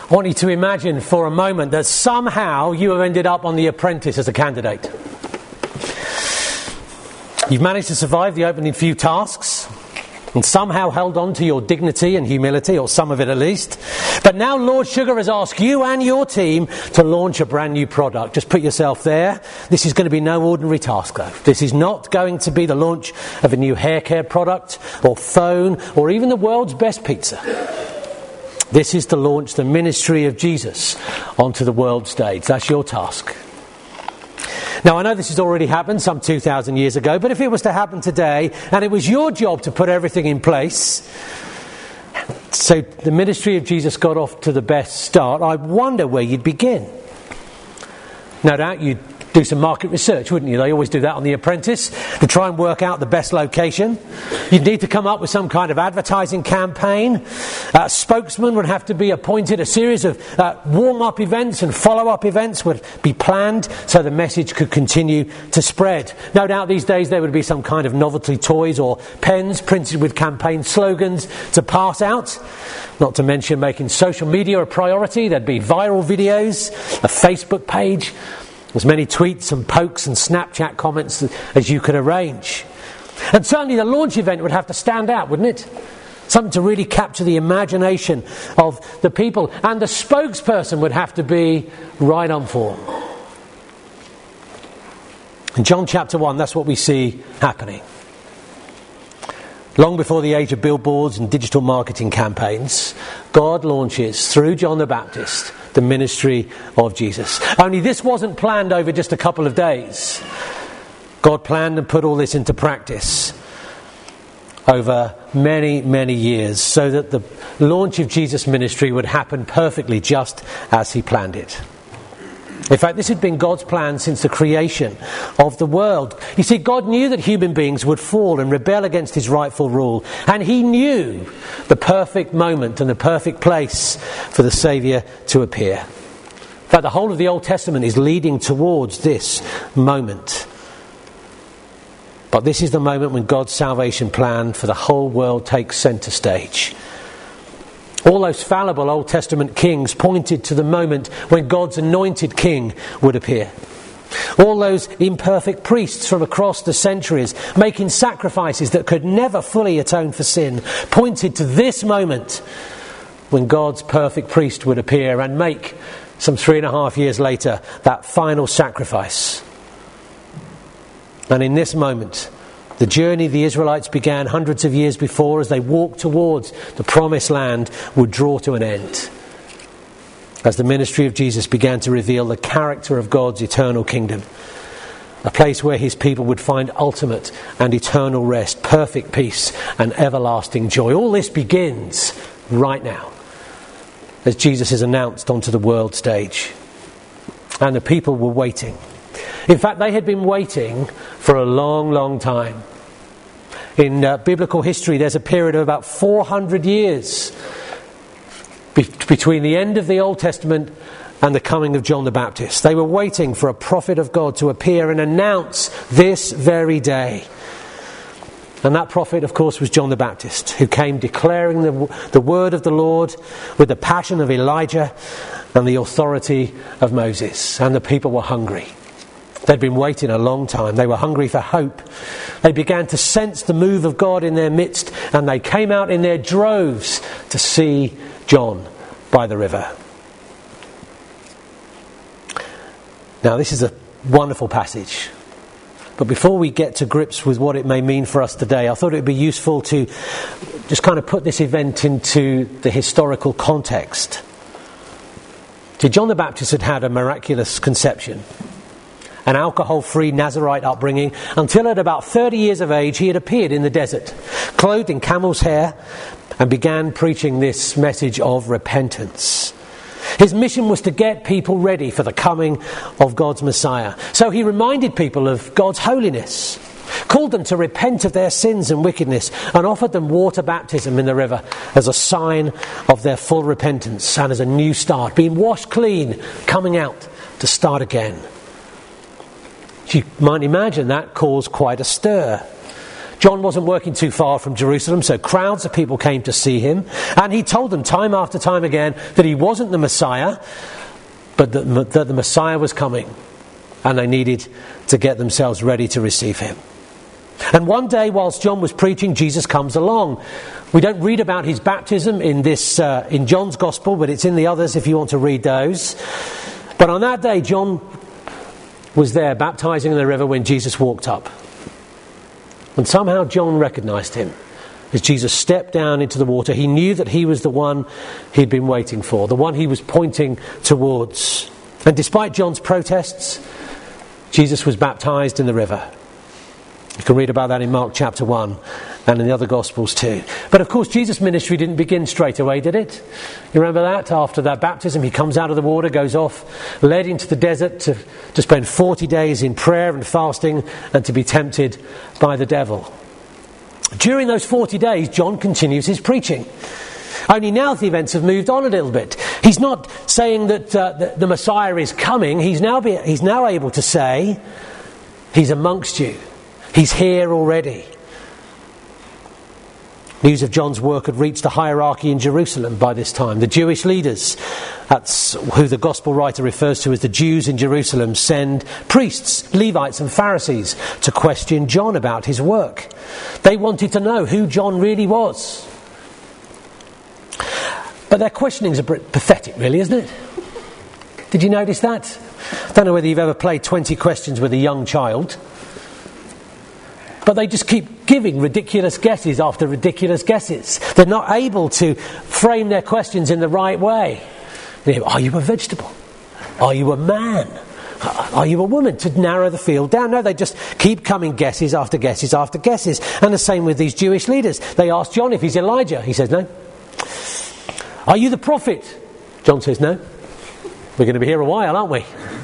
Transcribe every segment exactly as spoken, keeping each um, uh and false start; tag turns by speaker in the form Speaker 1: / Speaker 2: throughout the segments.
Speaker 1: I want you to imagine for a moment that somehow you have ended up on The Apprentice as a candidate. You've managed to survive the opening few tasks and somehow held on to your dignity and humility, or some of it at least. But now Lord Sugar has asked you and your team to launch a brand new product. Just put yourself there. This is going to be no ordinary task, though. This is not going to be the launch of a new hair care product or phone or even the world's best pizza. This is to launch the ministry of Jesus onto the world stage. That's your task. Now, I know this has already happened some two thousand years ago, but if it was to happen today, and it was your job to put everything in place, so the ministry of Jesus got off to the best start, I wonder where you'd begin. No doubt you'd do some market research, wouldn't you? They always do that on The Apprentice, to try and work out the best location. You'd need to come up with some kind of advertising campaign. A spokesman would have to be appointed. A series of uh, warm-up events and follow-up events would be planned so the message could continue to spread. No doubt these days there would be some kind of novelty toys or pens printed with campaign slogans to pass out. Not to mention making social media a priority. There'd be viral videos, a Facebook page, as many tweets and pokes and Snapchat comments as you could arrange. And certainly the launch event would have to stand out, wouldn't it? Something to really capture the imagination of the people. And the spokesperson would have to be right on form. In John chapter one, that's what we see happening. Long before the age of billboards and digital marketing campaigns, God launches, through John the Baptist, the ministry of Jesus. Only this wasn't planned over just a couple of days. God planned and put all this into practice over many, many years, so that the launch of Jesus' ministry would happen perfectly just as he planned it. In fact, this had been God's plan since the creation of the world. You see, God knew that human beings would fall and rebel against his rightful rule. And he knew the perfect moment and the perfect place for the Saviour to appear. In fact, the whole of the Old Testament is leading towards this moment. But this is the moment when God's salvation plan for the whole world takes centre stage. All those fallible Old Testament kings pointed to the moment when God's anointed king would appear. All those imperfect priests from across the centuries, making sacrifices that could never fully atone for sin, pointed to this moment when God's perfect priest would appear and make, some three and a half years later, that final sacrifice. And in this moment, the journey the Israelites began hundreds of years before as they walked towards the promised land would draw to an end, as the ministry of Jesus began to reveal the character of God's eternal kingdom, a place where his people would find ultimate and eternal rest, perfect peace and everlasting joy. All this begins right now as Jesus is announced onto the world stage. And the people were waiting. In fact, they had been waiting for a long, long time. In uh, biblical history, there's a period of about four hundred years be- between the end of the Old Testament and the coming of John the Baptist. They were waiting for a prophet of God to appear and announce this very day. And that prophet, of course, was John the Baptist, who came declaring the, the word of the Lord with the passion of Elijah and the authority of Moses. And the people were hungry. They'd been waiting a long time. They were hungry for hope. They began to sense the move of God in their midst, and they came out in their droves to see John by the river. Now, this is a wonderful passage. But before we get to grips with what it may mean for us today, I thought it would be useful to just kind of put this event into the historical context. See, John the Baptist had had a miraculous conception, an alcohol-free Nazarite upbringing, until at about thirty years of age he had appeared in the desert, clothed in camel's hair, and began preaching this message of repentance. His mission was to get people ready for the coming of God's Messiah. So he reminded people of God's holiness, called them to repent of their sins and wickedness, and offered them water baptism in the river as a sign of their full repentance and as a new start, being washed clean, coming out to start again. You might imagine that caused quite a stir. John wasn't working too far from Jerusalem, so crowds of people came to see him. And he told them time after time again that he wasn't the Messiah, but that, that the Messiah was coming. And they needed to get themselves ready to receive him. And one day, whilst John was preaching, Jesus comes along. We don't read about his baptism in this uh, in John's Gospel, but it's in the others if you want to read those. But on that day, John was there baptizing in the river when Jesus walked up. And somehow John recognised him. As Jesus stepped down into the water, he knew that he was the one he'd been waiting for, the one he was pointing towards. And despite John's protests, Jesus was baptized in the river. You can read about that in Mark chapter one and in the other Gospels too. But of course, Jesus' ministry didn't begin straight away, did it? You remember that? After that baptism, he comes out of the water, goes off, led into the desert to, to spend forty days in prayer and fasting and to be tempted by the devil. During those forty days, John continues his preaching. Only now the events have moved on a little bit. He's not saying that uh, the, the Messiah is coming. He's now, be, he's now able to say, he's amongst you. He's here already. News of John's work had reached the hierarchy in Jerusalem by this time. The Jewish leaders, that's who the Gospel writer refers to as the Jews in Jerusalem, send priests, Levites and Pharisees to question John about his work. They wanted to know who John really was. But their questioning's a bit pathetic, really, isn't it? Did you notice that? I don't know whether you've ever played twenty questions with a young child. But they just keep giving ridiculous guesses after ridiculous guesses. They're not able to frame their questions in the right way. You know, are you a vegetable? Are you a man? Are you a woman? To narrow the field down. No, they just keep coming guesses after guesses after guesses. And the same with these Jewish leaders. They ask John if he's Elijah. He says no. Are you the prophet? John says no. We're going to be here a while, aren't we?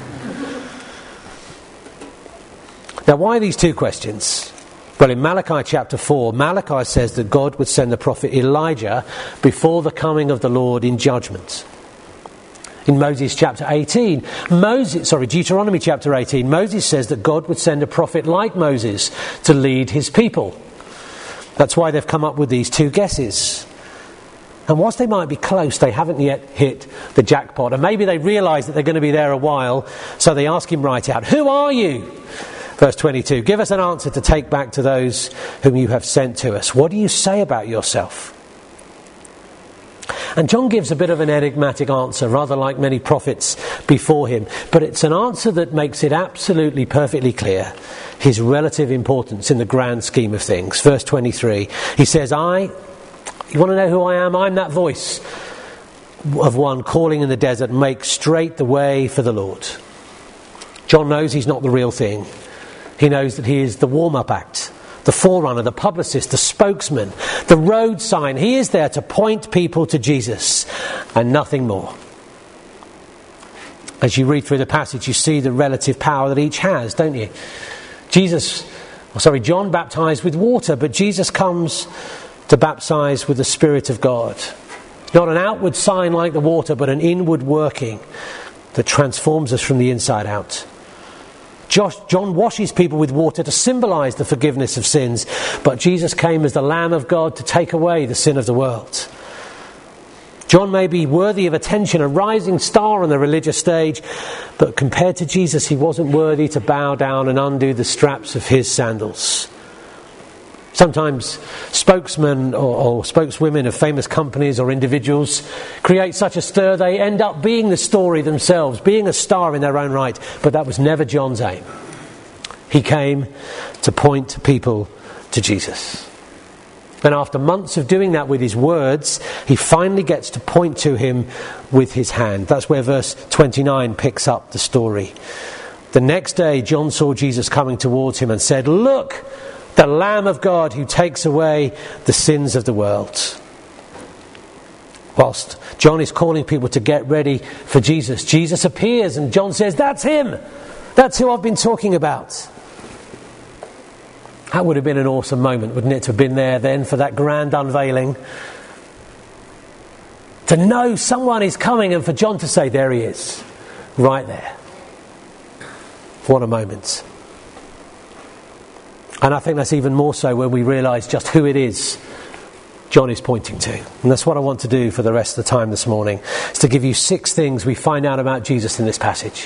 Speaker 1: Now, why these two questions? Well, in Malachi chapter four, Malachi says that God would send the prophet Elijah before the coming of the Lord in judgment. In Moses chapter eighteen, Moses, sorry, Deuteronomy chapter eighteen, Moses says that God would send a prophet like Moses to lead his people. That's why they've come up with these two guesses. And whilst they might be close, they haven't yet hit the jackpot. And maybe they realise that they're going to be there a while, so they ask him right out, who are you? Verse twenty-two, give us an answer to take back to those whom you have sent to us. What do you say about yourself? And John gives a bit of an enigmatic answer, rather like many prophets before him. But it's an answer that makes it absolutely perfectly clear his relative importance in the grand scheme of things. Verse twenty-three, he says, I, you want to know who I am? I'm that voice of one calling in the desert, make straight the way for the Lord. John knows he's not the real thing. He knows that he is the warm-up act, the forerunner, the publicist, the spokesman, the road sign. He is there to point people to Jesus and nothing more. As you read through the passage, you see the relative power that each has, don't you? Jesus, oh sorry, John baptized with water, but Jesus comes to baptize with the Spirit of God. Not an outward sign like the water, but an inward working that transforms us from the inside out. John washes people with water to symbolise the forgiveness of sins, but Jesus came as the Lamb of God to take away the sin of the world. John may be worthy of attention, a rising star on the religious stage, but compared to Jesus, he wasn't worthy to bow down and undo the straps of his sandals. Sometimes spokesmen or, or spokeswomen of famous companies or individuals create such a stir they end up being the story themselves, being a star in their own right. But that was never John's aim. He came to point people to Jesus. And after months of doing that with his words, he finally gets to point to him with his hand. That's where verse twenty-nine picks up the story. The next day, John saw Jesus coming towards him and said, "Look, the Lamb of God who takes away the sins of the world." Whilst John is calling people to get ready for Jesus, Jesus appears and John says, "That's him. That's who I've been talking about." That would have been an awesome moment, wouldn't it, to have been there then for that grand unveiling. To know someone is coming and for John to say, there he is, right there. What a moment. And I think that's even more so when we realise just who it is John is pointing to. And that's what I want to do for the rest of the time this morning, is to give you six things we find out about Jesus in this passage.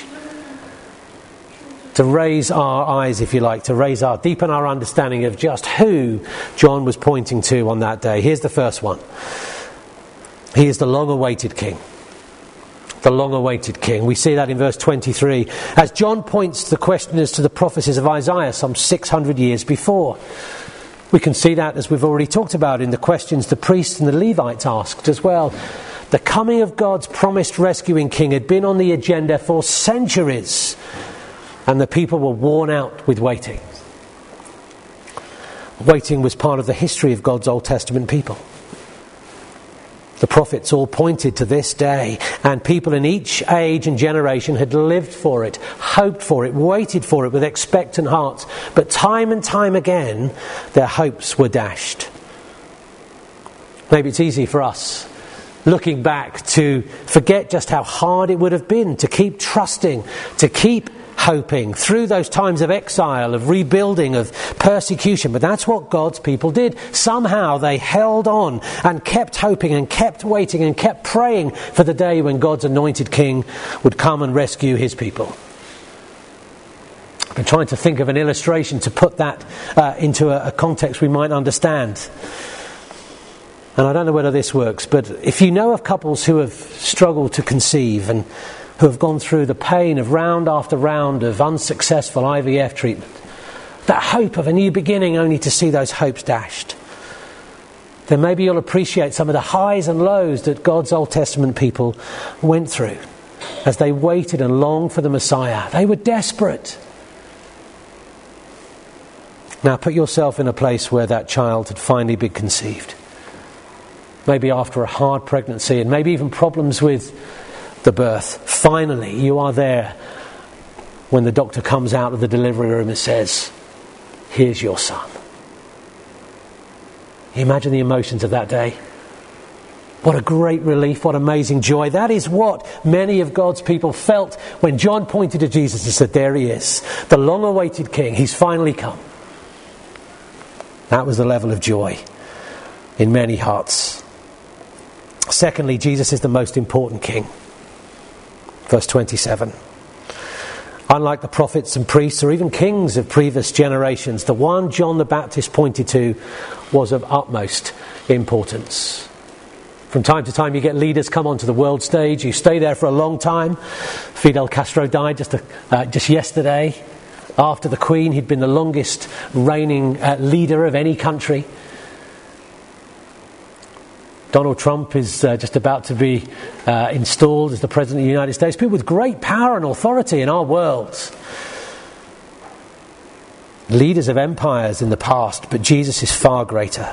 Speaker 1: To raise our eyes, if you like, to raise our, deepen our understanding of just who John was pointing to on that day. Here's the first one. He is the long-awaited King. The long-awaited King. We see that in verse twenty-three. As John points the questioners to the prophecies of Isaiah some six hundred years before. We can see that, as we've already talked about, in the questions the priests and the Levites asked as well. The coming of God's promised rescuing King had been on the agenda for centuries, and the people were worn out with waiting. Waiting was part of the history of God's Old Testament people. The prophets all pointed to this day, and people in each age and generation had lived for it, hoped for it, waited for it with expectant hearts. But time and time again, their hopes were dashed. Maybe it's easy for us, looking back, to forget just how hard it would have been to keep trusting, to keep hoping through those times of exile, of rebuilding, of persecution. But that's what God's people did. Somehow they held on and kept hoping and kept waiting and kept praying for the day when God's anointed King would come and rescue his people. I've been trying to think of an illustration to put that uh, into a, a context we might understand. And I don't know whether this works, but if you know of couples who have struggled to conceive and who have gone through the pain of round after round of unsuccessful I V F treatment, that hope of a new beginning only to see those hopes dashed, then maybe you'll appreciate some of the highs and lows that God's Old Testament people went through as they waited and longed for the Messiah. They were desperate. Now put yourself in a place where that child had finally been conceived. Maybe after a hard pregnancy and maybe even problems with the birth. Finally, you are there when the doctor comes out of the delivery room and says, "Here's your son." You imagine the emotions of that day. What a great relief, what amazing joy. That is what many of God's people felt when John pointed to Jesus and said, "There he is, the long-awaited King. He's finally come." That was the level of joy in many hearts. Secondly, Jesus is the most important King. Verse twenty-seven. Unlike the prophets and priests or even kings of previous generations, the one John the Baptist pointed to was of utmost importance. From time to time you get leaders come onto the world stage, you stay there for a long time. Fidel Castro died just, a, uh, just yesterday. After the Queen, he'd been the longest reigning uh, leader of any country. Donald Trump is uh, just about to be uh, installed as the President of the United States. People with great power and authority in our world. Leaders of empires in the past, but Jesus is far greater.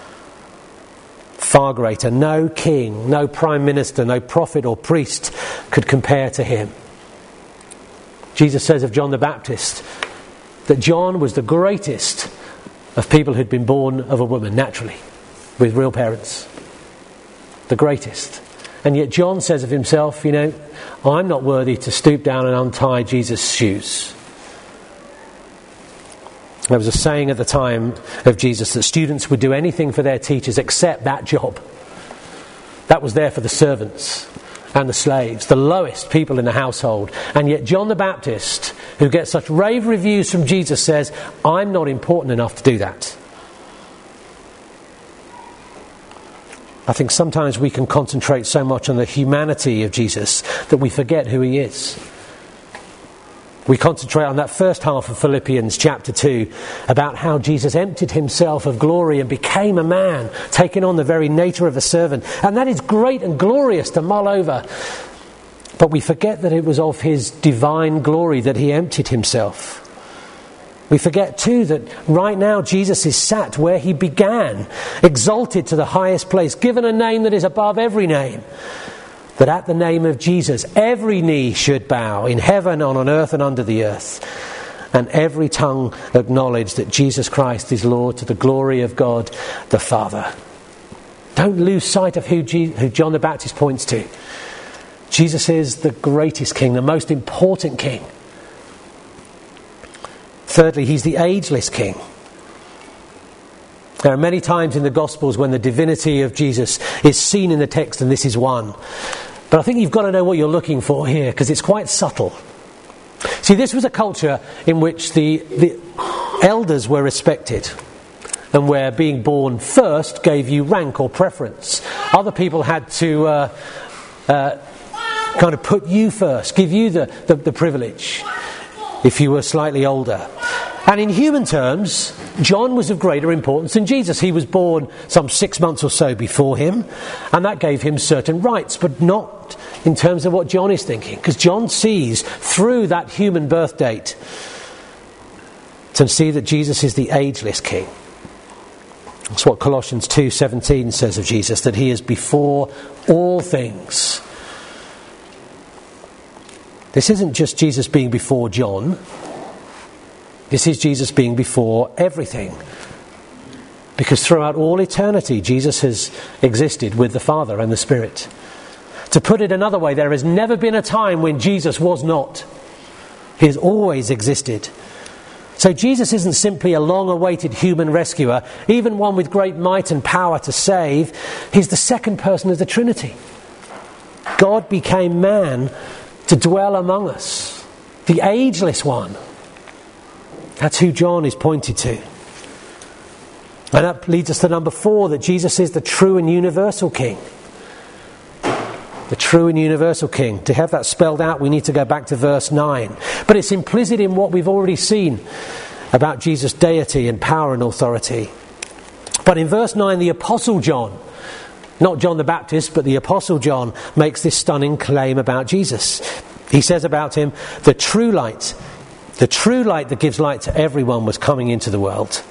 Speaker 1: Far greater. No king, no prime minister, no prophet or priest could compare to him. Jesus says of John the Baptist that John was the greatest of people who'd been born of a woman, naturally, with real parents. The greatest. And yet John says of himself, you know, I'm not worthy to stoop down and untie Jesus' shoes. There was a saying at the time of Jesus that students would do anything for their teachers except that job. That was there for the servants and the slaves, the lowest people in the household. And yet John the Baptist, who gets such rave reviews from Jesus, says, I'm not important enough to do that. I think sometimes we can concentrate so much on the humanity of Jesus that we forget who he is. We concentrate on that first half of Philippians chapter two about how Jesus emptied himself of glory and became a man, taking on the very nature of a servant. And that is great and glorious to mull over. But we forget that it was of his divine glory that he emptied himself. We forget too that right now Jesus is sat where he began, exalted to the highest place, given a name that is above every name. That at the name of Jesus, every knee should bow in heaven, on earth and under the earth. And every tongue acknowledge that Jesus Christ is Lord, to the glory of God the Father. Don't lose sight of who, Je- who John the Baptist points to. Jesus is the greatest King, the most important King. Thirdly, he's the ageless King. There are many times in the Gospels when the divinity of Jesus is seen in the text, and this is one. But I think you've got to know what you're looking for here, because it's quite subtle. See, this was a culture in which the, the elders were respected, and where being born first gave you rank or preference. Other people had to uh, uh, kind of put you first, give you the, the, the privilege if you were slightly older. And in human terms, John was of greater importance than Jesus. He was born some six months or so before him, and that gave him certain rights, but not in terms of what John is thinking, because John sees through that human birth date to see that Jesus is the ageless king. That's what Colossians two seventeen says of Jesus, that he is before all things. This isn't just Jesus being before John. This is Jesus being before everything. Because throughout all eternity, Jesus has existed with the Father and the Spirit. To put it another way, there has never been a time when Jesus was not. He has always existed. So Jesus isn't simply a long-awaited human rescuer, even one with great might and power to save. He's the second person of the Trinity. God became man to dwell among us, the ageless one. That's who John is pointed to. And that leads us to number four, that Jesus is the true and universal king. The true and universal king. To have that spelled out, we need to go back to verse nine. But it's implicit in what we've already seen about Jesus' deity and power and authority. But in verse nine, the Apostle John, not John the Baptist, but the Apostle John, makes this stunning claim about Jesus. He says about him, the true light, the true light that gives light to everyone was coming into the world.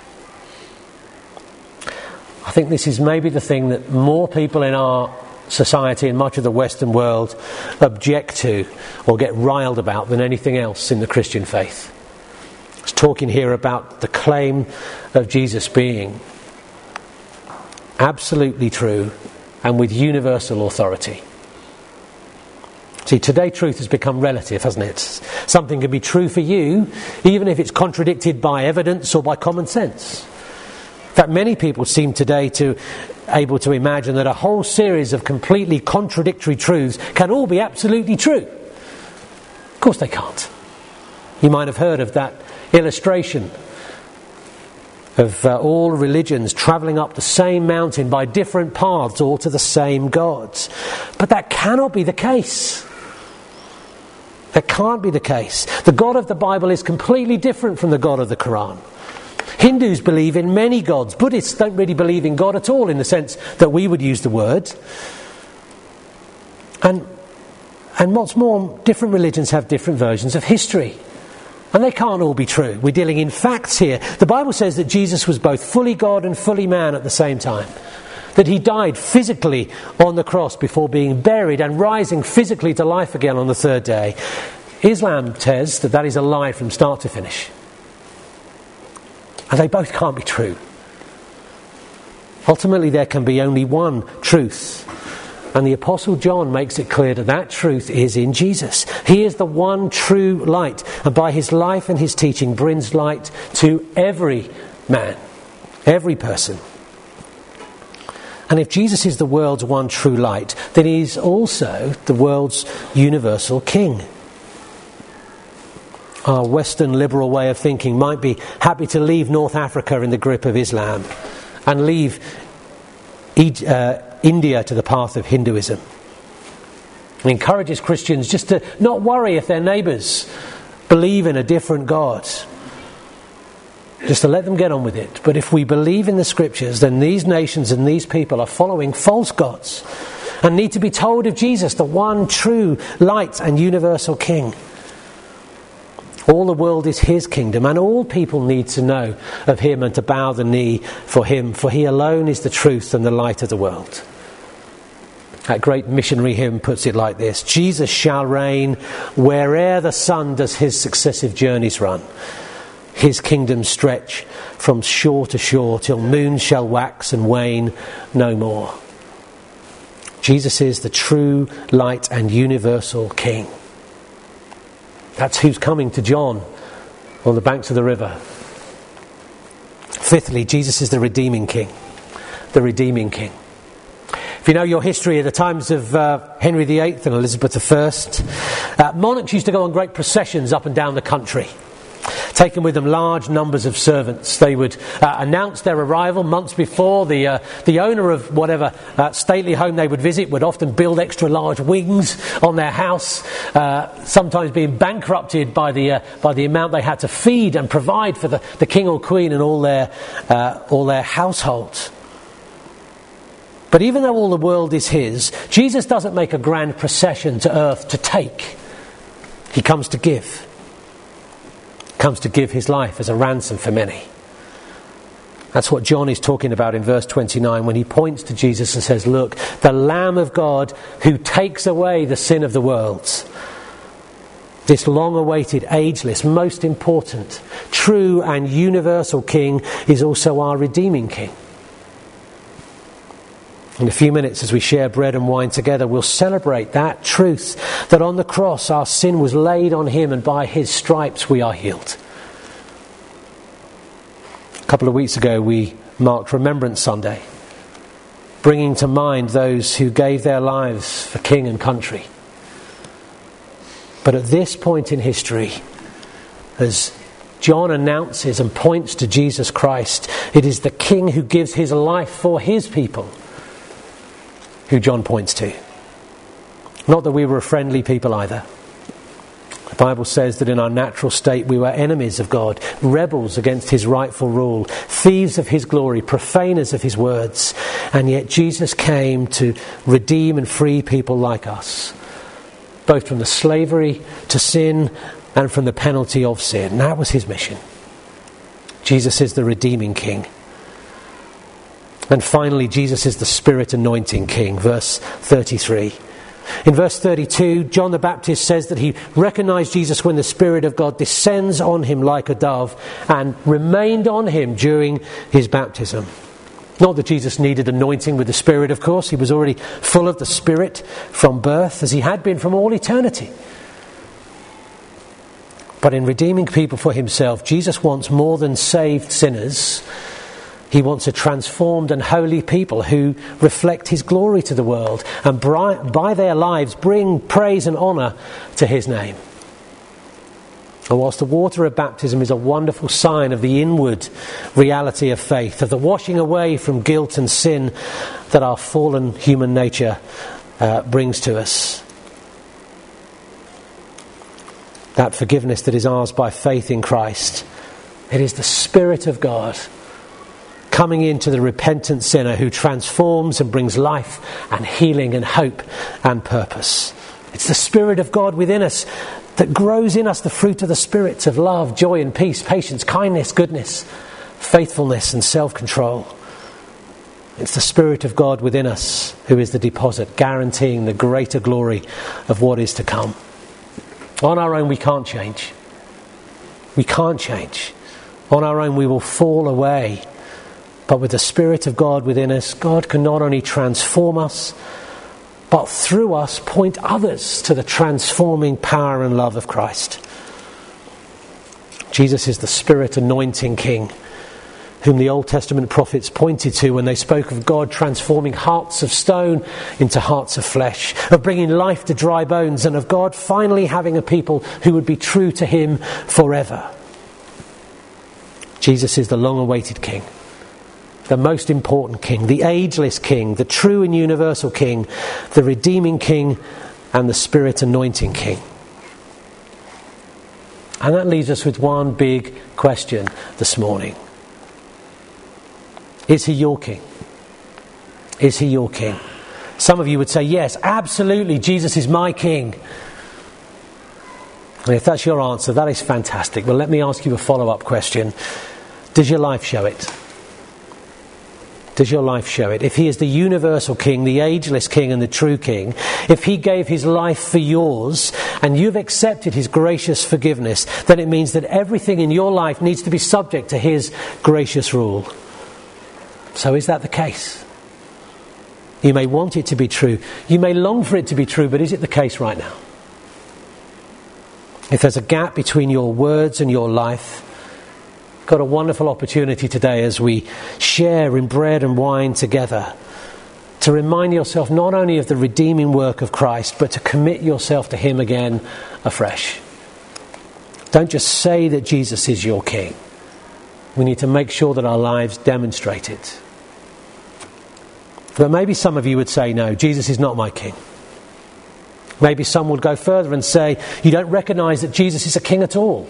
Speaker 1: I think this is maybe the thing that more people in our society and much of the Western world object to or get riled about than anything else in the Christian faith. It's talking here about the claim of Jesus being absolutely true and with universal authority. See, today truth has become relative, hasn't it? Something can be true for you even if it's contradicted by evidence or by common sense. In fact, many people seem today to able to imagine that a whole series of completely contradictory truths can all be absolutely true. Of course they can't. You might have heard of that illustration of uh, all religions travelling up the same mountain by different paths, all to the same gods. But that cannot be the case. That can't be the case. The God of the Bible is completely different from the God of the Quran. Hindus believe in many gods. Buddhists don't really believe in God at all in the sense that we would use the word. And, and what's more, different religions have different versions of history. And they can't all be true. We're dealing in facts here. The Bible says that Jesus was both fully God and fully man at the same time. That he died physically on the cross before being buried and rising physically to life again on the third day. Islam says that that is a lie from start to finish. And they both can't be true. Ultimately, there can be only one truth. And the Apostle John makes it clear that that truth is in Jesus. He is the one true light. And by his life and his teaching brings light to every man, every person. And if Jesus is the world's one true light, then he is also the world's universal king. Our Western liberal way of thinking might be happy to leave North Africa in the grip of Islam and leave e- uh, India to the path of Hinduism. It encourages Christians just to not worry if their neighbours believe in a different God. Just to let them get on with it. But if we believe in the Scriptures, then these nations and these people are following false gods and need to be told of Jesus, the one true light and universal king. All the world is his kingdom, and all people need to know of him and to bow the knee for him, for he alone is the truth and the light of the world. That great missionary hymn puts it like this: Jesus shall reign where'er the sun does his successive journeys run. His kingdom stretch from shore to shore till moon shall wax and wane no more. Jesus is the true light and universal king. That's who's coming to John on the banks of the river. Fifthly, Jesus is the redeeming king. The redeeming king. If you know your history of the times of uh, Henry the Eighth and Elizabeth the First, uh, monarchs used to go on great processions up and down the country, taking with them large numbers of servants. They would uh, announce their arrival months before. The uh, the owner of whatever uh, stately home they would visit would often build extra large wings on their house, uh, sometimes being bankrupted by the uh, by the amount they had to feed and provide for the, the king or queen and all their uh, all their households. But even though all the world is his, Jesus doesn't make a grand procession to earth to take. He comes to give. He comes to give his life as a ransom for many. That's what John is talking about in verse twenty-nine when he points to Jesus and says, look, the Lamb of God who takes away the sin of the world. This long-awaited, ageless, most important, true and universal King is also our redeeming King. In a few minutes, as we share bread and wine together, we'll celebrate that truth that on the cross our sin was laid on him and by his stripes we are healed. A couple of weeks ago we marked Remembrance Sunday, bringing to mind those who gave their lives for king and country. But at this point in history, as John announces and points to Jesus Christ, it is the King who gives his life for his people who John points to. Not that we were a friendly people either. The Bible says that in our natural state we were enemies of God, rebels against his rightful rule, thieves of his glory, profaners of his words. And yet Jesus came to redeem and free people like us, both from the slavery to sin and from the penalty of sin. That was his mission. Jesus is the redeeming King. And finally, Jesus is the Spirit anointing King, verse thirty-three. In verse thirty-two, John the Baptist says that he recognized Jesus when the Spirit of God descends on him like a dove and remained on him during his baptism. Not that Jesus needed anointing with the Spirit, of course. He was already full of the Spirit from birth, as he had been from all eternity. But in redeeming people for himself, Jesus wants more than saved sinners. He wants a transformed and holy people who reflect his glory to the world and by their lives bring praise and honour to his name. And whilst the water of baptism is a wonderful sign of the inward reality of faith, of the washing away from guilt and sin that our fallen human nature uh, brings to us, that forgiveness that is ours by faith in Christ, it is the Spirit of God coming into the repentant sinner who transforms and brings life and healing and hope and purpose. It's the Spirit of God within us that grows in us the fruit of the Spirit of love, joy and peace, patience, kindness, goodness, faithfulness and self-control. It's the Spirit of God within us who is the deposit, guaranteeing the greater glory of what is to come. On our own we can't change. We can't change. On our own we will fall away. But with the Spirit of God within us, God can not only transform us, but through us point others to the transforming power and love of Christ. Jesus is the Spirit anointing King, whom the Old Testament prophets pointed to when they spoke of God transforming hearts of stone into hearts of flesh, of bringing life to dry bones, and of God finally having a people who would be true to him forever. Jesus is the long-awaited King, the most important King, the ageless King, the true and universal King, the redeeming King, and the Spirit anointing King. And that leaves us with one big question this morning. Is he your King? Is he your King? Some of you would say, yes, absolutely, Jesus is my King. And if that's your answer, that is fantastic. Well, let me ask you a follow-up question. Does your life show it? Does your life show it? If he is the universal King, the ageless King and the true King, if he gave his life for yours and you've accepted his gracious forgiveness, then it means that everything in your life needs to be subject to his gracious rule. So is that the case? You may want it to be true. You may long for it to be true, but is it the case right now? If there's a gap between your words and your life, got a wonderful opportunity today as we share in bread and wine together to remind yourself not only of the redeeming work of Christ, but to commit yourself to him again afresh. Don't just say that Jesus is your King. We need to make sure that our lives demonstrate it. But maybe some of you would say, no, Jesus is not my King. Maybe some would go further and say, you don't recognise that Jesus is a King at all.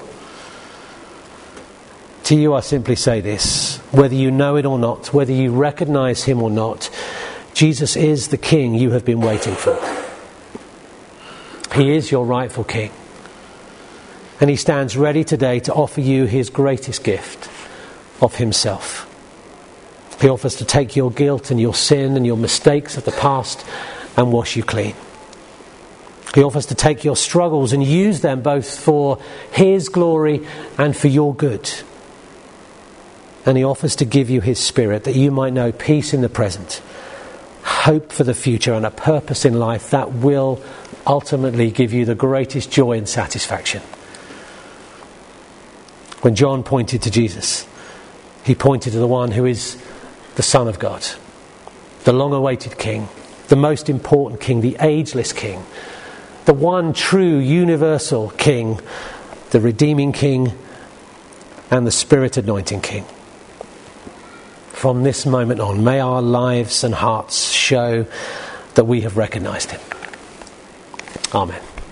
Speaker 1: To you I simply say this, whether you know it or not, whether you recognise him or not, Jesus is the King you have been waiting for. He is your rightful King. And he stands ready today to offer you his greatest gift of himself. He offers to take your guilt and your sin and your mistakes of the past and wash you clean. He offers to take your struggles and use them both for his glory and for your good. And he offers to give you his Spirit that you might know peace in the present, hope for the future, and a purpose in life that will ultimately give you the greatest joy and satisfaction. When John pointed to Jesus, he pointed to the one who is the Son of God, the long-awaited King, the most important King, the ageless King, the one true universal King, the redeeming King, and the Spirit-anointing King. From this moment on, may our lives and hearts show that we have recognised him. Amen.